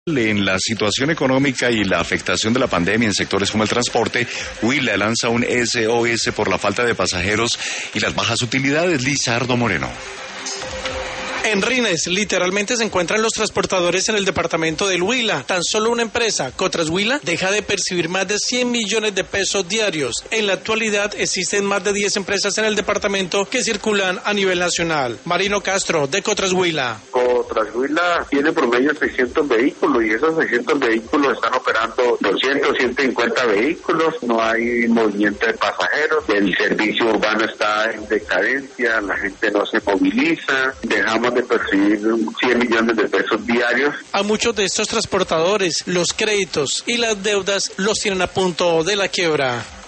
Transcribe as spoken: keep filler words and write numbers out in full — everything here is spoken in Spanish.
En la situación económica y la afectación de la pandemia en sectores como el transporte, Huila lanza un S O S por la falta de pasajeros y las bajas utilidades. Lizardo Moreno. En Rines, literalmente se encuentran los transportadores en el departamento del Huila. Tan solo una empresa, Cotras Huila, deja de percibir más de cien millones de pesos diarios. En la actualidad existen más de diez empresas en el departamento que circulan a nivel nacional. Marino Castro, de Cotras Huila. Cotras Huila tiene promedio seiscientos vehículos y esos seiscientos vehículos están operando doscientos, ciento cincuenta vehículos. No hay movimiento de pasajeros. El servicio urbano está en decadencia, la gente no se moviliza. Dejamos de percibir cien millones de pesos diarios. A muchos de estos transportadores, los créditos y las deudas los tienen a punto de la quiebra.